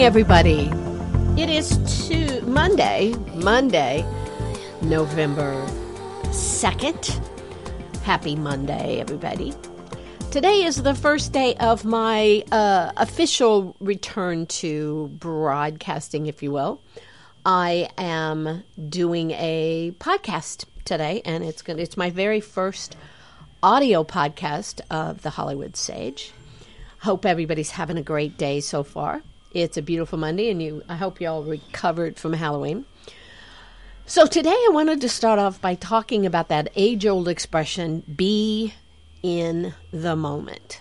morning, everybody. It is Monday, November 2nd. Happy Monday, everybody. Today is the first day of my official return to broadcasting, if you will. I am doing a podcast today, and it's my very first audio podcast of the Hollywood Sage. Hope everybody's having a great day so far. It's a beautiful Monday, and I hope you all recovered from Halloween. So today I wanted to start off by talking about that age-old expression, be in the moment.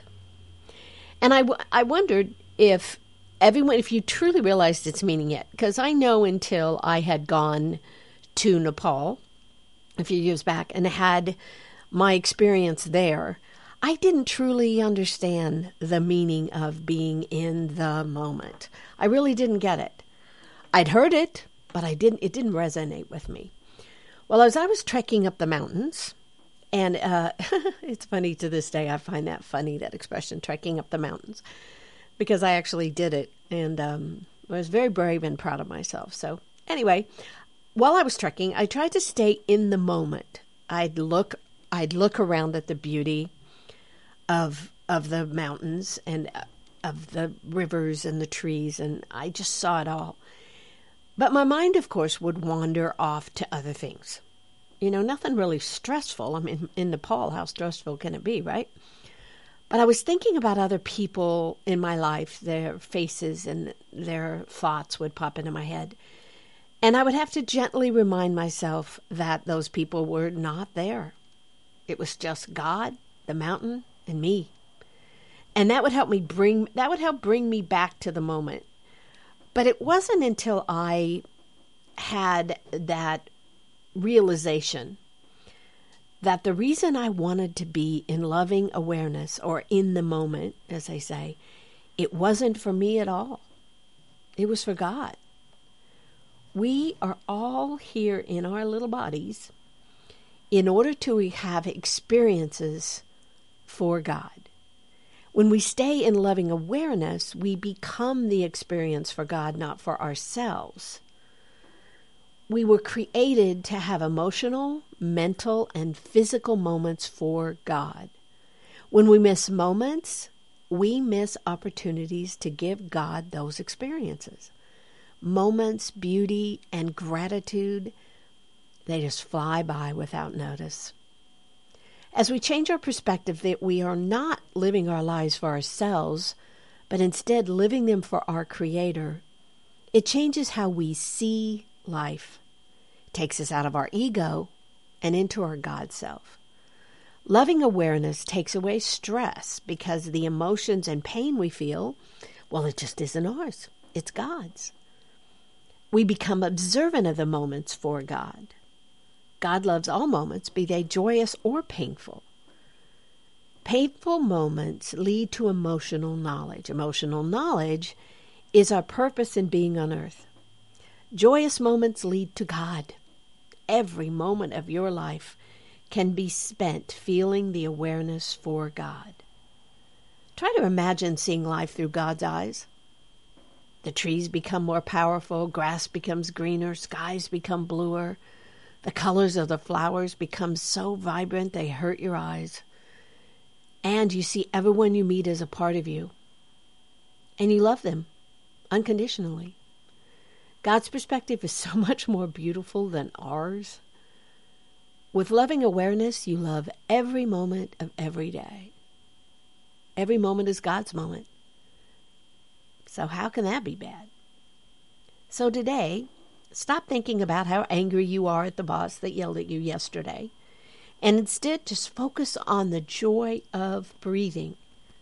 And I wondered if you truly realized its meaning yet, because I know until I had gone to Nepal a few years back and had my experience there, I didn't truly understand the meaning of being in the moment. I really didn't get it. I'd heard it, but it didn't resonate with me. Well, as I was trekking up the mountains, and it's funny to this day, I find that funny, that expression, trekking up the mountains, because I actually did it, and I was very brave and proud of myself. So anyway, while I was trekking, I tried to stay in the moment. I'd look around at the beauty of the mountains and of the rivers and the trees, and I just saw it all. But my mind, of course, would wander off to other things. Nothing really stressful. I mean, in Nepal, how stressful can it be, right? But I was thinking about other people in my life, their faces and their thoughts would pop into my head. And I would have to gently remind myself that those people were not there. It was just God, the mountain, and me. And that would help bring me back to the moment. But it wasn't until I had that realization that the reason I wanted to be in loving awareness, or in the moment, as I say, it wasn't for me at all. It was for God. We are all here in our little bodies in order to have experiences for God. When we stay in loving awareness, we become the experience for God, not for ourselves. We were created to have emotional, mental, and physical moments for God. When we miss moments, we miss opportunities to give God those experiences. Moments, beauty, and gratitude, they just fly by without notice. As we change our perspective that we are not living our lives for ourselves, but instead living them for our Creator, it changes how we see life. It takes us out of our ego and into our God self. Loving awareness takes away stress because the emotions and pain we feel, well, it just isn't ours. It's God's. We become observant of the moments for God. God loves all moments, be they joyous or painful. Painful moments lead to emotional knowledge. Emotional knowledge is our purpose in being on earth. Joyous moments lead to God. Every moment of your life can be spent feeling the awareness for God. Try to imagine seeing life through God's eyes. The trees become more powerful, grass becomes greener, skies become bluer. The colors of the flowers become so vibrant they hurt your eyes. And you see everyone you meet as a part of you. And you love them unconditionally. God's perspective is so much more beautiful than ours. With loving awareness, you love every moment of every day. Every moment is God's moment. So how can that be bad? So today, stop thinking about how angry you are at the boss that yelled at you yesterday, and instead just focus on the joy of breathing.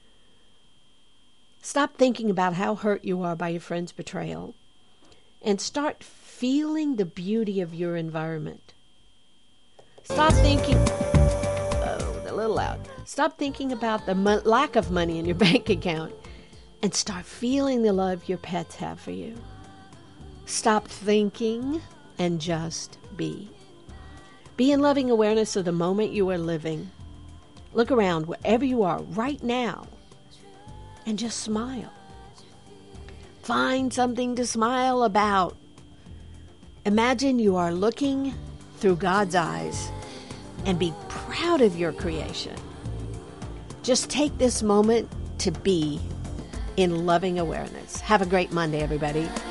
Stop thinking about how hurt you are by your friend's betrayal, and start feeling the beauty of your environment. Stop thinking, a little loud. Stop thinking about the lack of money in your bank account, and start feeling the love your pets have for you. Stop thinking and just be. Be in loving awareness of the moment you are living. Look around wherever you are right now and just smile. Find something to smile about. Imagine you are looking through God's eyes and be proud of your creation. Just take this moment to be in loving awareness. Have a great Monday, everybody.